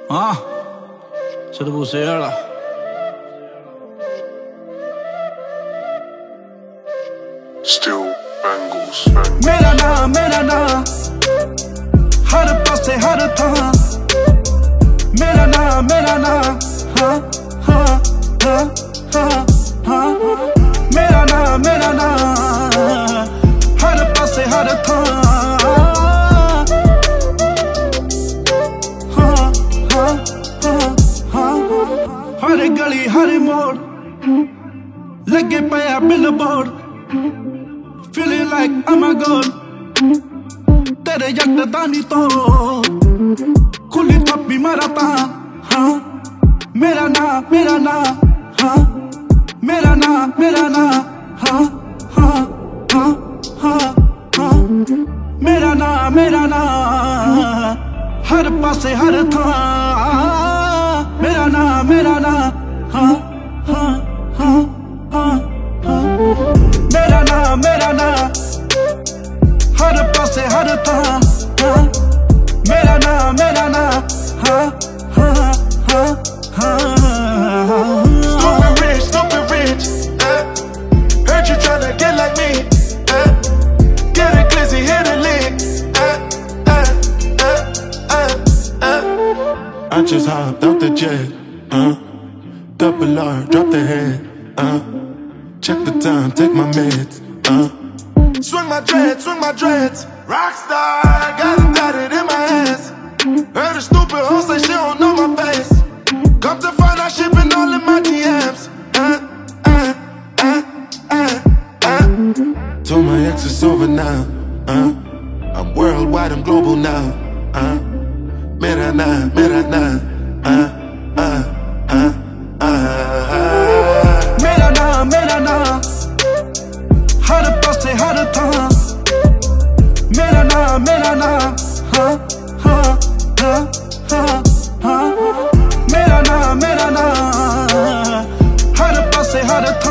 Ah, se te pusiera. Still bangles. मेरा नाम हर पासे हर थां मेरा नाम हाँ हाँ हाँ हाँ हाँ मेरा नाम हर पासे हर थां हाँ हाँ हाँ हाँ हर गली हर मोड़ लगे पया billboard Feeling like I'm a god तेरे यकदानी तो खुली थप्पी मारता हाँ मेरा नाम हाँ मेरा नाम हाँ हाँ हाँ हाँ हाँ मेरा नाम हर पासे हर था मेरा नाम हाँ हाँ हाँ हाँ हाँ मेरा नाम हर पासे हर था मेरा नाम हाँ हाँ हाँ हाँ Stupid rich, heard you tryna get like me, get it glizzy, hit a lick, I just hopped out the jet, double R, drop the head, check the time, take my meds, swing my dreads, rockstar, got it tatted in my hands. Heard a stupid hoe say she don't know my face. Come to find out she been all in my DMs. Told my ex it's over now. I'm worldwide, I'm global now. Mera na, mera na. मेरा नाम हर पासे हर था मेरा नाम हाँ हाँ हाँ हाँ हाँ मेरा नाम हर पासे हर था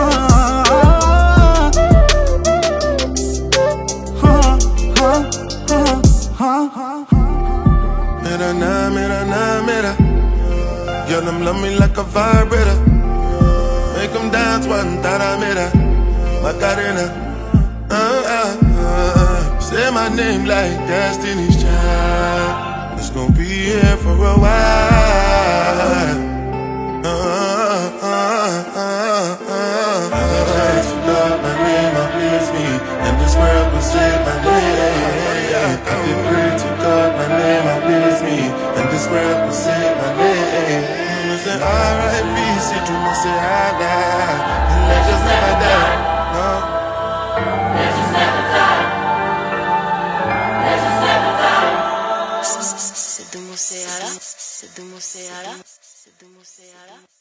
हाँ हाँ हाँ हाँ Mera na. Girl, them love me like a vibrator. Make them dance one taramera, Macarena. Say my name like Destiny's Child. It's gonna be here for a while. God, my name, I please me, and this world will say my name. I did pray to God, my name, I please me, and this world will say my name. Say R.I.P. See to me, say I die, and legends never die. No. Legends never die. Legends never die. C'est de mon Seara.